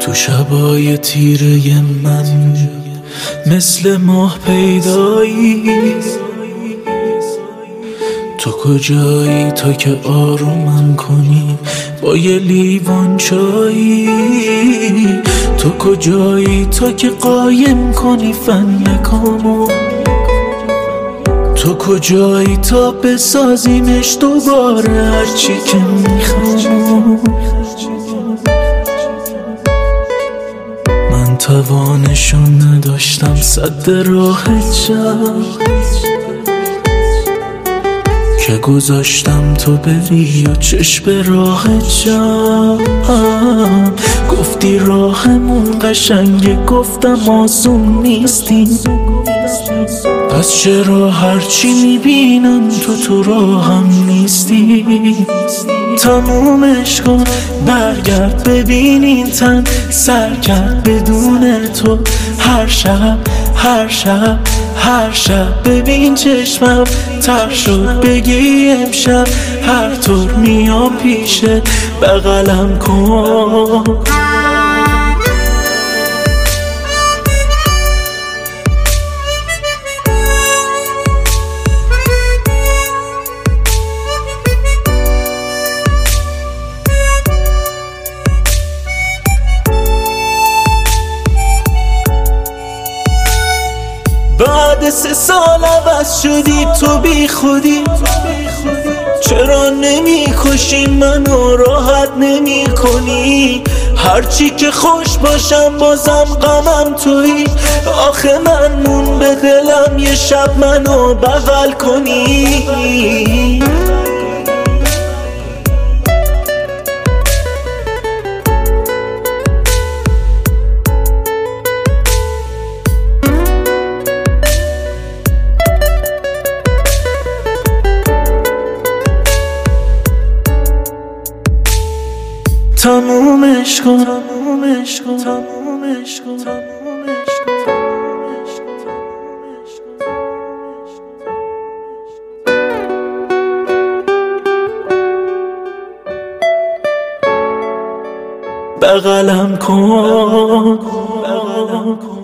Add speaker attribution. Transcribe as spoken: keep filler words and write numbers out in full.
Speaker 1: تو شبای تیره من مثل ماه پیدایی، تو کجایی تا که آرومم کنی با یه لیوان چایی؟ تو کجایی تا که قایم کنی فنکامو؟ تو کجایی تا بسازیمش دوباره هرچی که میخوام؟ من توانشو نداشتم سد راه شب که گذاشتم تو بری و چشم راه شب. گفتی راهمون قشنگه، گفتم آسون نیستیم، پس چرا هرچی میبینم تو تو راهم نیستی؟ تمومش کن برگرد ببین این تن سر کرد بدون تو. هر شب هر شب هر شب ببین چشمم تر شد بگی امشب هر طور میام پیشت بغلم کن. بعد سه سال عوض شدی تو بی خودی، چرا نمی کشی منو راحت نمی کنی؟ هرچی که خوش باشم بازم غمم تویی. آخه من مون به دلم یه شب منو بغل کنی. تمومش کن تمومش کن تمومش کن تمومش کن بغلم کن بغلم کن.